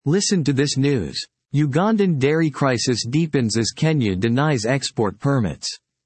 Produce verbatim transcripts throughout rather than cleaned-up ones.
Listen to this news. Ugandan dairy crisis deepens as Kenya denies export permits.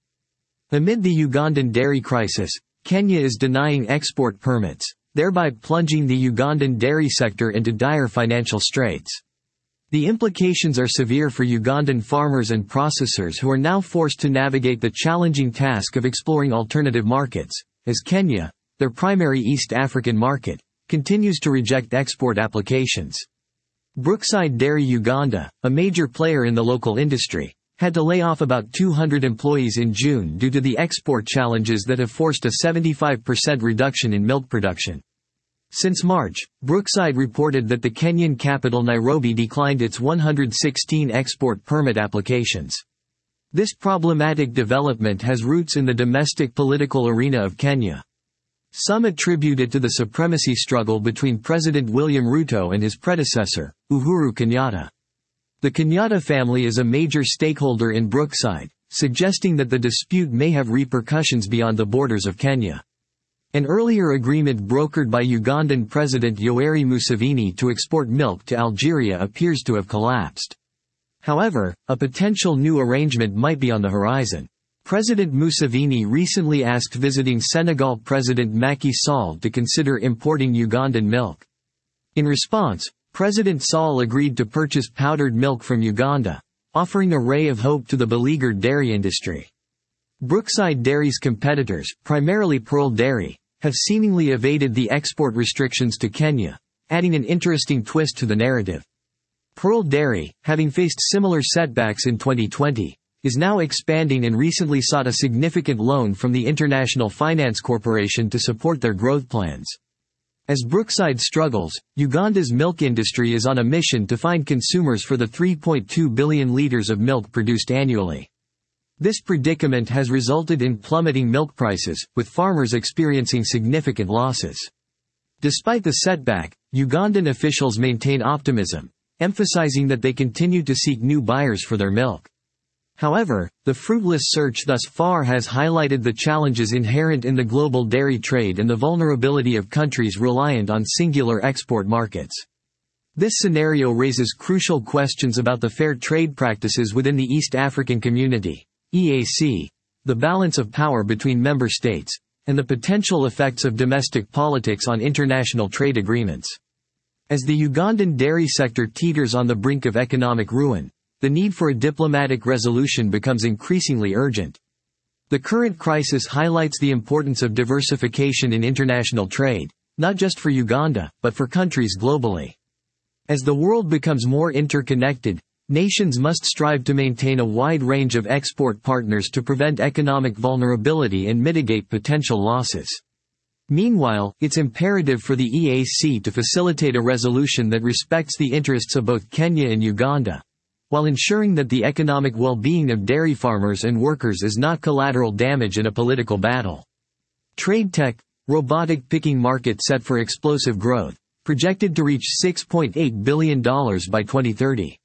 Amid the Ugandan dairy crisis, Kenya is denying export permits, thereby plunging the Ugandan dairy sector into dire financial straits. The implications are severe for Ugandan farmers and processors who are now forced to navigate the challenging task of exploring alternative markets, as Kenya, their primary East African market, continues to reject export applications. Brookside Dairy Uganda, a major player in the local industry, had to lay off about two hundred employees in June due to the export challenges that have forced a seventy-five percent reduction in milk production. Since March, Brookside reported that the Kenyan capital Nairobi declined its one hundred sixteen export permit applications. This problematic development has roots in the domestic political arena of Kenya. Some attribute it to the supremacy struggle between President William Ruto and his predecessor, Uhuru Kenyatta. The Kenyatta family is a major stakeholder in Brookside, suggesting that the dispute may have repercussions beyond the borders of Kenya. An earlier agreement brokered by Ugandan President Yoweri Museveni to export milk to Algeria appears to have collapsed. However, a potential new arrangement might be on the horizon. President Museveni recently asked visiting Senegal President Macky Sall to consider importing Ugandan milk. In response, President Sall agreed to purchase powdered milk from Uganda, offering a ray of hope to the beleaguered dairy industry. Brookside Dairy's competitors, primarily Pearl Dairy, have seemingly evaded the export restrictions to Kenya, adding an interesting twist to the narrative. Pearl Dairy, having faced similar setbacks in twenty twenty, is now expanding and recently sought a significant loan from the International Finance Corporation to support their growth plans. As Brookside struggles, Uganda's milk industry is on a mission to find consumers for the three point two billion liters of milk produced annually. This predicament has resulted in plummeting milk prices, with farmers experiencing significant losses. Despite the setback, Ugandan officials maintain optimism, emphasizing that they continue to seek new buyers for their milk. However, the fruitless search thus far has highlighted the challenges inherent in the global dairy trade and the vulnerability of countries reliant on singular export markets. This scenario raises crucial questions about the fair trade practices within the East African Community, E A C, the balance of power between member states, and the potential effects of domestic politics on international trade agreements. As the Ugandan dairy sector teeters on the brink of economic ruin, the need for a diplomatic resolution becomes increasingly urgent. The current crisis highlights the importance of diversification in international trade, not just for Uganda, but for countries globally. As the world becomes more interconnected, nations must strive to maintain a wide range of export partners to prevent economic vulnerability and mitigate potential losses. Meanwhile, it's imperative for the E A C to facilitate a resolution that respects the interests of both Kenya and Uganda, while ensuring that the economic well-being of dairy farmers and workers is not collateral damage in a political battle. Trade tech, robotic picking market set for explosive growth, projected to reach six point eight billion dollars by twenty thirty.